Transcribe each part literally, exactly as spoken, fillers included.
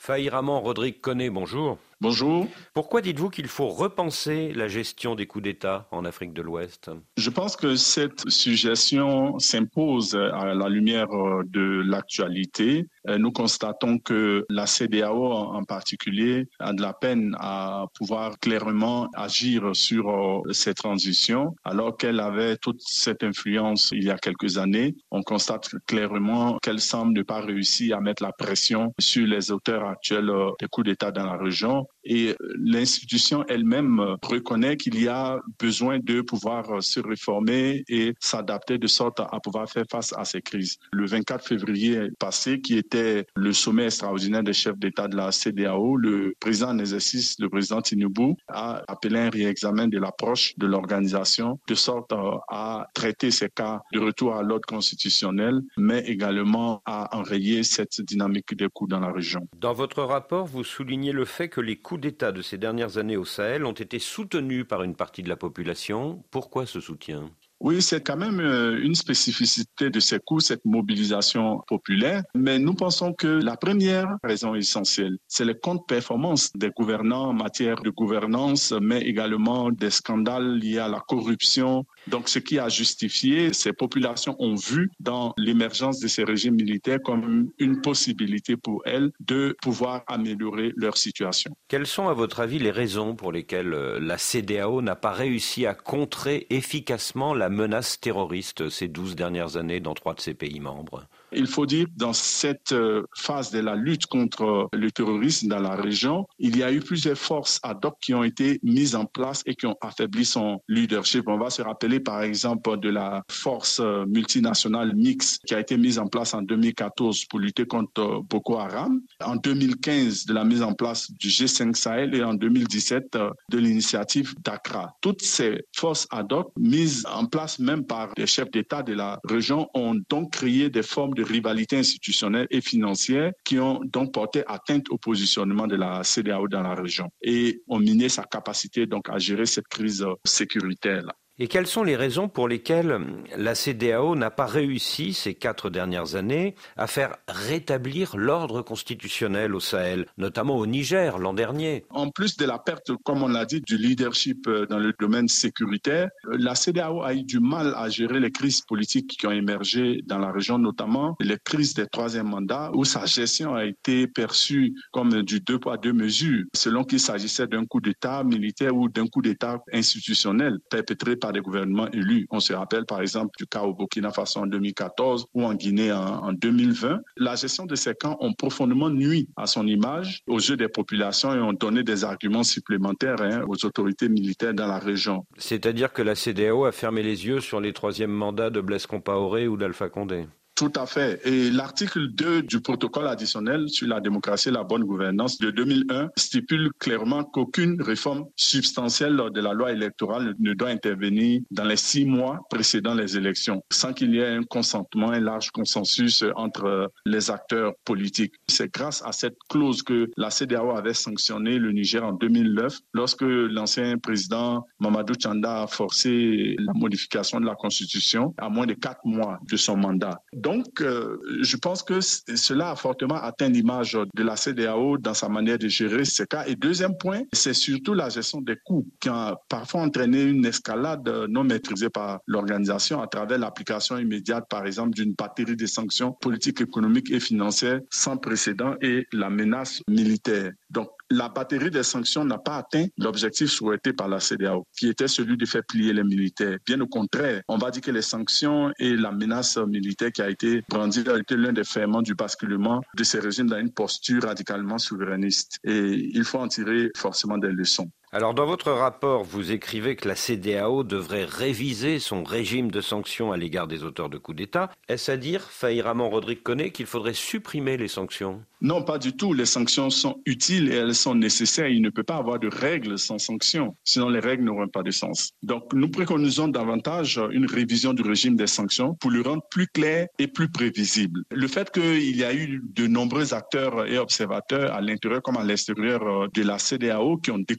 Fahiraman Rodrigue Koné, bonjour. Bonjour. Pourquoi dites-vous qu'il faut repenser la gestion des coups d'État en Afrique de l'Ouest? Je pense que cette suggestion s'impose à la lumière de l'actualité. Nous constatons que la C D A O en particulier a de la peine à pouvoir clairement agir sur ces transitions, alors qu'elle avait toute cette influence il y a quelques années. On constate clairement qu'elle semble ne pas réussir à mettre la pression sur les auteurs actuels des coups d'État dans la région. Et l'institution elle-même reconnaît qu'il y a besoin de pouvoir se réformer et s'adapter de sorte à pouvoir faire face à ces crises. Le vingt-quatre février passé, qui était le sommet extraordinaire des chefs d'État de la C D A O, le président en exercice, le président Tinubu, a appelé un réexamen de l'approche de l'organisation de sorte à traiter ces cas de retour à l'ordre constitutionnel, mais également à enrayer cette dynamique des coups dans la région. Dans votre rapport, vous soulignez le fait que les coups d'État de ces dernières années au Sahel ont été soutenus par une partie de la population. Pourquoi ce soutien ? Oui, c'est quand même une spécificité de ces coups, cette mobilisation populaire. Mais nous pensons que la première raison essentielle, c'est les contre-performances des gouvernants en matière de gouvernance, mais également des scandales liés à la corruption. Donc, ce qui a justifié, ces populations ont vu dans l'émergence de ces régimes militaires comme une possibilité pour elles de pouvoir améliorer leur situation. Quelles sont, à votre avis, les raisons pour lesquelles la C D A O n'a pas réussi à contrer efficacement la menace terroriste ces douze dernières années dans trois de ses pays membres? Il faut dire que dans cette phase de la lutte contre le terrorisme dans la région, il y a eu plusieurs forces ad hoc qui ont été mises en place et qui ont affaibli son leadership. On va se rappeler par exemple de la force multinationale mixte qui a été mise en place en deux mille quatorze pour lutter contre Boko Haram, en deux mille quinze de la mise en place du G cinq Sahel et en deux mille dix-sept de l'initiative d'Accra. Toutes ces forces ad hoc mises en place même par les chefs d'État de la région ont donc créé des formes de de rivalité institutionnelle et financière qui ont donc porté atteinte au positionnement de la C D A O dans la région et ont miné sa capacité donc à gérer cette crise sécuritaire-là. Et quelles sont les raisons pour lesquelles la C D A O n'a pas réussi ces quatre dernières années à faire rétablir l'ordre constitutionnel au Sahel, notamment au Niger l'an dernier? En plus de la perte, comme on l'a dit, du leadership dans le domaine sécuritaire, la C D A O a eu du mal à gérer les crises politiques qui ont émergé dans la région, notamment les crises des troisième mandats, où sa gestion a été perçue comme du deux poids deux mesures, selon qu'il s'agissait d'un coup d'État militaire ou d'un coup d'État institutionnel perpétré par des gouvernements élus. On se rappelle par exemple du cas au Burkina Faso en deux mille quatorze ou en Guinée en, en deux mille vingt. La gestion de ces camps ont profondément nui à son image, aux yeux des populations et ont donné des arguments supplémentaires hein, aux autorités militaires dans la région. C'est-à-dire que la C D A O a fermé les yeux sur les troisièmes mandats de Blaise Compaoré ou d'Alpha Condé? Tout à fait. Et l'article deux du protocole additionnel sur la démocratie et la bonne gouvernance de deux mille un stipule clairement qu'aucune réforme substantielle de la loi électorale ne doit intervenir dans les six mois précédant les élections, sans qu'il y ait un consentement, un large consensus entre les acteurs politiques. C'est grâce à cette clause que la C D A O avait sanctionné le Niger en deux mille neuf, lorsque l'ancien président Mamadou Tchanda a forcé la modification de la Constitution à moins de quatre mois de son mandat. Donc, euh, je pense que c- cela a fortement atteint l'image de la C D A O dans sa manière de gérer ces cas. Et deuxième point, c'est surtout la gestion des coûts qui a parfois entraîné une escalade non maîtrisée par l'organisation à travers l'application immédiate, par exemple, d'une batterie de sanctions politiques, économiques et financières sans précédent et la menace militaire. Donc, la batterie des sanctions n'a pas atteint l'objectif souhaité par la C D A O, qui était celui de faire plier les militaires. Bien au contraire, on va dire que les sanctions et la menace militaire qui a été brandie a été l'un des ferments du basculement de ces régimes dans une posture radicalement souverainiste. Et il faut en tirer forcément des leçons. Alors, dans votre rapport, vous écrivez que la C D A O devrait réviser son régime de sanctions à l'égard des auteurs de coups d'État. Est-ce à dire, Fahiraman Rodrigue Koné, qu'il faudrait supprimer les sanctions? Non, pas du tout. Les sanctions sont utiles et elles sont nécessaires. Il ne peut pas avoir de règles sans sanctions, sinon les règles n'auront pas de sens. Donc, nous préconisons davantage une révision du régime des sanctions pour le rendre plus clair et plus prévisible. Le fait qu'il y a eu de nombreux acteurs et observateurs à l'intérieur comme à l'extérieur de la C D A O qui ont découvert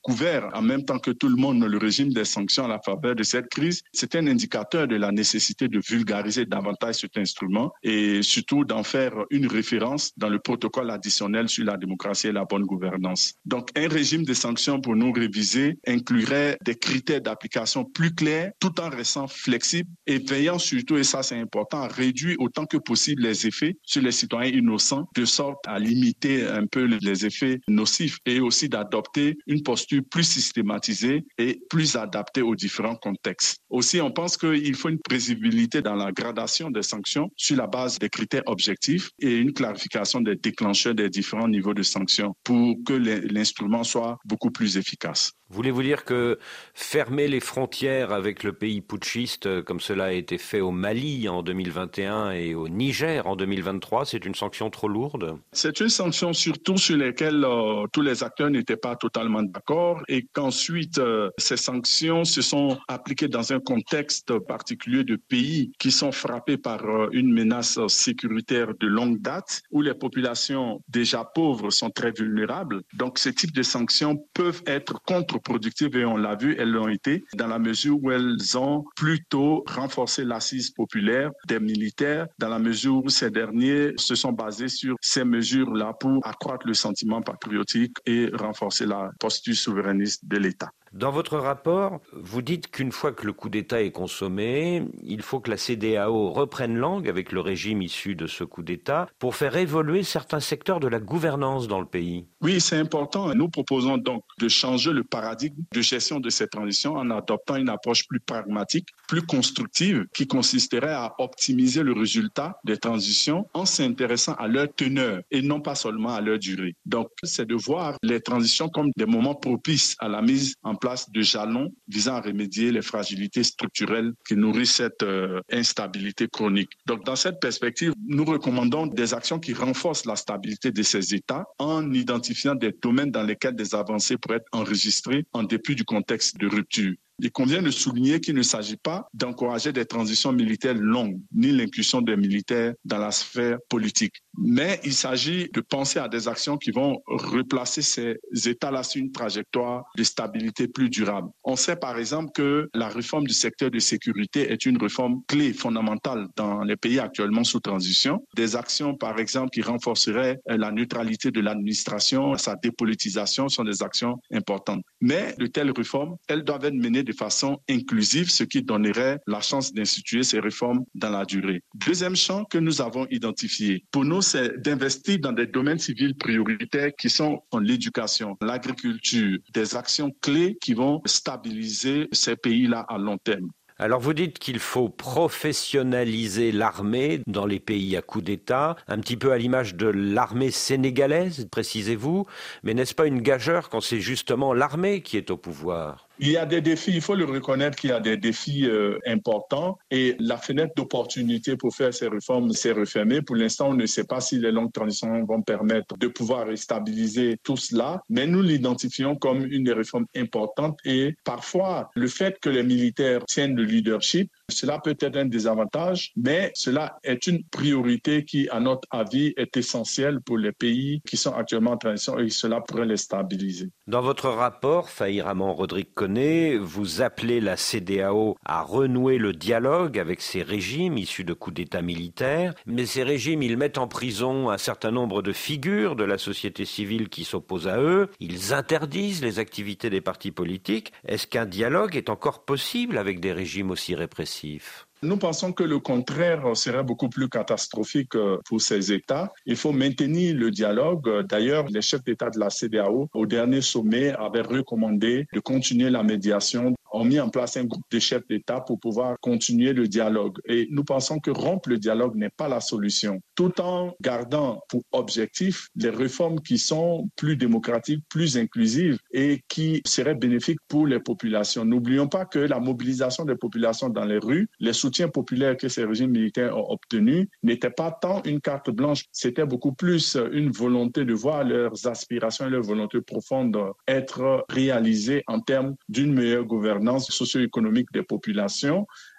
faire en même temps que tout le monde le régime des sanctions à la faveur de cette crise, c'est un indicateur de la nécessité de vulgariser davantage cet instrument et surtout d'en faire une référence dans le protocole additionnel sur la démocratie et la bonne gouvernance. Donc, un régime de sanctions pour nous réviser inclurait des critères d'application plus clairs tout en restant flexible et veillant surtout, et ça c'est important, à réduire autant que possible les effets sur les citoyens innocents de sorte à limiter un peu les effets nocifs et aussi d'adopter une posture plus systématisée et plus adaptée aux différents contextes. Aussi, on pense qu'il faut une prévisibilité dans la gradation des sanctions sur la base des critères objectifs et une clarification des déclencheurs des différents niveaux de sanctions pour que l'instrument soit beaucoup plus efficace. Voulez-vous dire que fermer les frontières avec le pays putschiste, comme cela a été fait au Mali en deux mille vingt et un et au Niger en deux mille vingt-trois, c'est une sanction trop lourde? C'est une sanction surtout sur laquelle euh, tous les acteurs n'étaient pas totalement d'accord et qu'ensuite euh, ces sanctions se sont appliquées dans un contexte particulier de pays qui sont frappés par euh, une menace sécuritaire de longue date où les populations déjà pauvres sont très vulnérables. Donc ce type de sanctions peuvent être contre productives et on l'a vu, elles l'ont été dans la mesure où elles ont plutôt renforcé l'assise populaire des militaires dans la mesure où ces derniers se sont basés sur ces mesures-là pour accroître le sentiment patriotique et renforcer la posture souverainiste de l'État. Dans votre rapport, vous dites qu'une fois que le coup d'État est consommé, il faut que la C D A O reprenne langue avec le régime issu de ce coup d'État pour faire évoluer certains secteurs de la gouvernance dans le pays. Oui, c'est important. Nous proposons donc de changer le paradigme de gestion de cette transition en adoptant une approche plus pragmatique, plus constructive, qui consisterait à optimiser le résultat des transitions en s'intéressant à leur teneur et non pas seulement à leur durée. Donc, c'est de voir les transitions comme des moments propices à la mise en place de jalons visant à remédier les fragilités structurelles qui nourrissent cette euh, instabilité chronique. Donc, dans cette perspective, nous recommandons des actions qui renforcent la stabilité de ces États en identifiant des domaines dans lesquels des avancées pourraient être enregistrées en dépit du contexte de rupture. Il convient de souligner qu'il ne s'agit pas d'encourager des transitions militaires longues, ni l'inclusion des militaires dans la sphère politique. Mais il s'agit de penser à des actions qui vont replacer ces États-là sur une trajectoire de stabilité plus durable. On sait par exemple que la réforme du secteur de sécurité est une réforme clé, fondamentale dans les pays actuellement sous transition. Des actions par exemple qui renforceraient la neutralité de l'administration, sa dépolitisation sont des actions importantes. Mais de telles réformes, elles doivent être menées de façon inclusive, ce qui donnerait la chance d'instituer ces réformes dans la durée. Deuxième champ que nous avons identifié, pour nous, c'est d'investir dans des domaines civils prioritaires qui sont l'éducation, l'agriculture, des actions clés qui vont stabiliser ces pays-là à long terme. Alors vous dites qu'il faut professionnaliser l'armée dans les pays à coup d'État, un petit peu à l'image de l'armée sénégalaise, précisez-vous, mais n'est-ce pas une gageure quand c'est justement l'armée qui est au pouvoir ? Il y a des défis, il faut le reconnaître qu'il y a des défis euh, importants et la fenêtre d'opportunité pour faire ces réformes s'est refermée. Pour l'instant, on ne sait pas si les longues transitions vont permettre de pouvoir stabiliser tout cela, mais nous l'identifions comme une des réformes importantes et parfois le fait que les militaires tiennent le leadership, cela peut être un désavantage, mais cela est une priorité qui, à notre avis, est essentielle pour les pays qui sont actuellement en transition et cela pourrait les stabiliser. Dans votre rapport, Fahir Hamman Rodrigue Koné, vous appelez la C D A O à renouer le dialogue avec ces régimes issus de coups d'État militaires, mais ces régimes, ils mettent en prison un certain nombre de figures de la société civile qui s'opposent à eux, ils interdisent les activités des partis politiques. Est-ce qu'un dialogue est encore possible avec des régimes aussi répressifs ? Nous pensons que le contraire serait beaucoup plus catastrophique pour ces États. Il faut maintenir le dialogue. D'ailleurs, les chefs d'État de la C D A O, au dernier sommet, avaient recommandé de continuer la médiation, ont mis en place un groupe de chefs d'État pour pouvoir continuer le dialogue. Et nous pensons que rompre le dialogue n'est pas la solution, tout en gardant pour objectif les réformes qui sont plus démocratiques, plus inclusives et qui seraient bénéfiques pour les populations. N'oublions pas que la mobilisation des populations dans les rues, les soutiens populaires que ces régimes militaires ont obtenus n'était pas tant une carte blanche, c'était beaucoup plus une volonté de voir leurs aspirations et leurs volontés profondes être réalisées en termes d'une meilleure gouvernance socio-économique des populations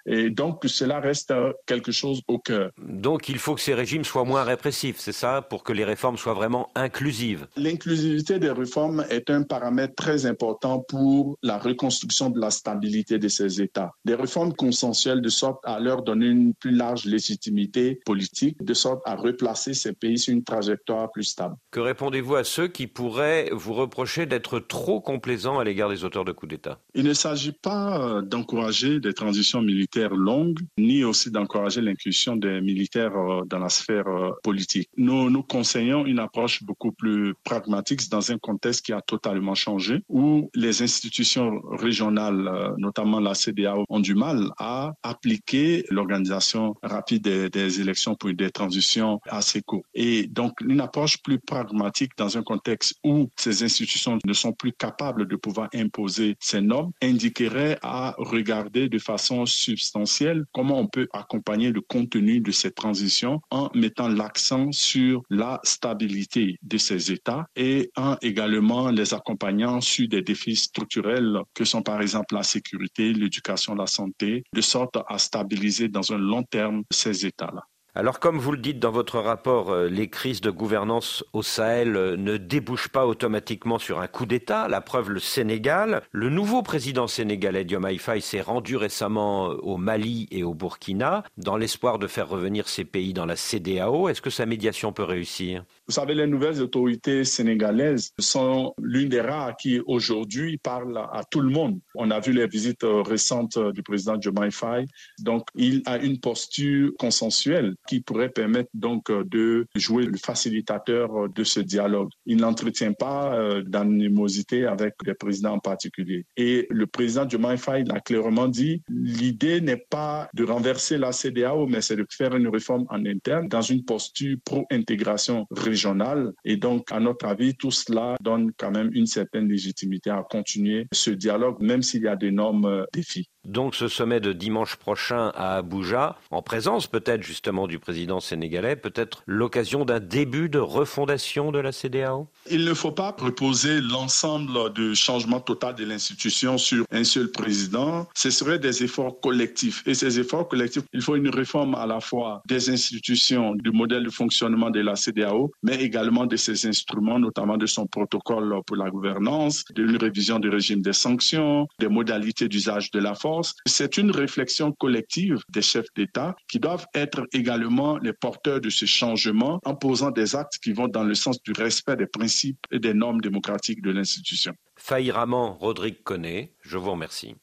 Et donc, cela reste quelque chose au cœur. Donc, il faut que ces régimes soient moins répressifs, c'est ça, pour que les réformes soient vraiment inclusives? L'inclusivité des réformes est un paramètre très important pour la reconstruction de la stabilité de ces États. Des réformes consensuelles de sorte à leur donner une plus large légitimité politique, de sorte à replacer ces pays sur une trajectoire plus stable. Que répondez-vous à ceux qui pourraient vous reprocher d'être trop complaisants à l'égard des auteurs de coups d'État? Il ne s'agit pas d'encourager des transitions militaires longues, ni aussi d'encourager l'inclusion des militaires dans la sphère politique. Nous, nous conseillons une approche beaucoup plus pragmatique dans un contexte qui a totalement changé, où les institutions régionales, notamment la C D A O, ont du mal à appliquer l'organisation rapide des, des élections pour des transitions assez courtes. Et donc, une approche plus pragmatique dans un contexte où ces institutions ne sont plus capables de pouvoir imposer ces normes indiquerait à regarder de façon substantielle comment on peut accompagner le contenu de cette transition en mettant l'accent sur la stabilité de ces États et en également les accompagnant sur des défis structurels que sont par exemple la sécurité, l'éducation, la santé, de sorte à stabiliser dans un long terme ces États-là. Alors, comme vous le dites dans votre rapport, les crises de gouvernance au Sahel ne débouchent pas automatiquement sur un coup d'État. La preuve, le Sénégal. Le nouveau président sénégalais, Diomaye Faye, s'est rendu récemment au Mali et au Burkina dans l'espoir de faire revenir ces pays dans la C D A O. Est-ce que sa médiation peut réussir? Vous savez, les nouvelles autorités sénégalaises sont l'une des rares qui aujourd'hui parlent à tout le monde. On a vu les visites récentes du président Diomaye Faye. Donc, il a une posture consensuelle qui pourrait permettre donc de jouer le facilitateur de ce dialogue. Il n'entretient pas d'animosité avec des présidents en particulier. Et le président Diomaye Faye l'a clairement dit, l'idée n'est pas de renverser la C D A O, mais c'est de faire une réforme en interne dans une posture pro-intégration régionale. Et donc, à notre avis, tout cela donne quand même une certaine légitimité à continuer ce dialogue, même s'il y a d'énormes défis. Donc ce sommet de dimanche prochain à Abuja, en présence peut-être justement du président sénégalais, peut-être l'occasion d'un début de refondation de la C D A O? Il ne faut pas reposer l'ensemble du changement total de l'institution sur un seul président. Ce seraient des efforts collectifs. Et ces efforts collectifs, il faut une réforme à la fois des institutions, du modèle de fonctionnement de la C D A O, mais également de ses instruments, notamment de son protocole pour la gouvernance, d'une révision du régime des sanctions, des modalités d'usage de la force. C'est une réflexion collective des chefs d'État qui doivent être également les porteurs de ce changement en posant des actes qui vont dans le sens du respect des principes et des normes démocratiques de l'institution. Faye Raman, Rodrigue Koné, je vous remercie.